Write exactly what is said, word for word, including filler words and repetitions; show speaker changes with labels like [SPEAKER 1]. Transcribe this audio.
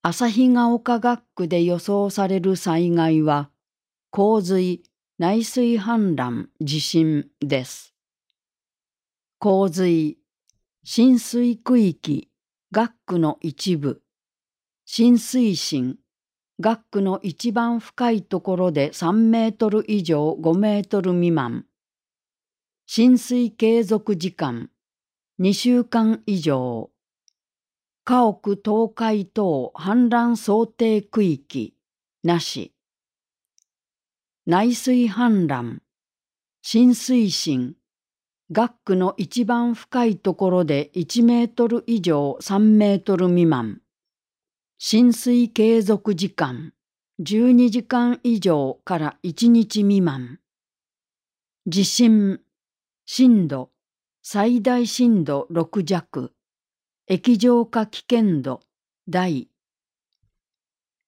[SPEAKER 1] 旭ヶ丘学区で予想される災害は、洪水、内水氾濫、地震です。洪水、浸水区域、学区の一部、浸水深、学区の一番深いところでさんメートル以上ごメートル未満、浸水継続時間、にしゅうかん以上、家屋倒壊等氾濫想定区域、なし。内水氾濫、浸水深、学区の一番深いところでいちメートル以上さんメートル未満、浸水継続時間、じゅうにじかん以上からいちにち未満。地震、震度、最大震度ろく弱、液状化危険度、第